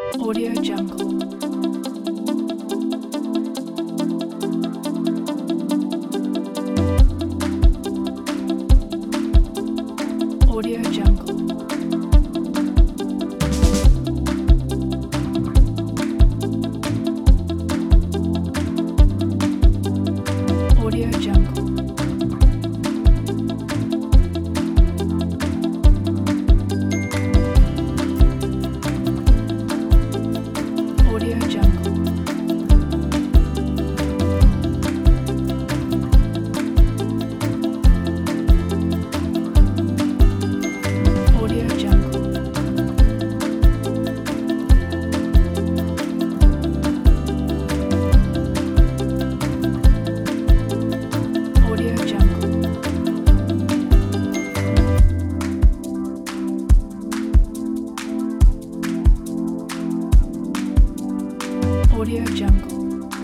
Audio Jungle. Audio Jungle. Audio Jungle. Audio Jungle. Audio Jungle. Audio Jungle. Audio Jungle.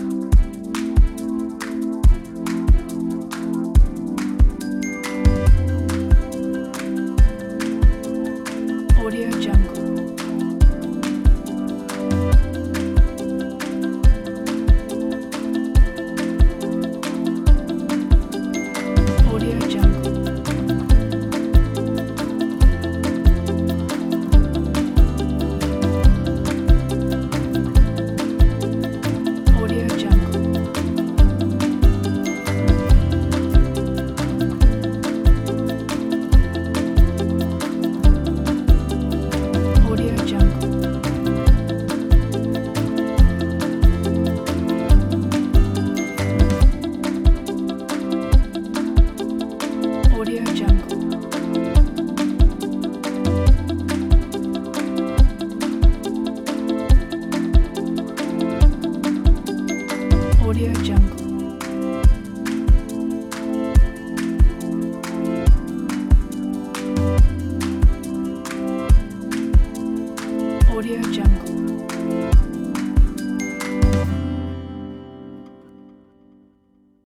Audio Jungle. Audio Jungle. Audio Jungle. Audio Jungle. Audio Jungle. Audio Jungle. Audio Jungle.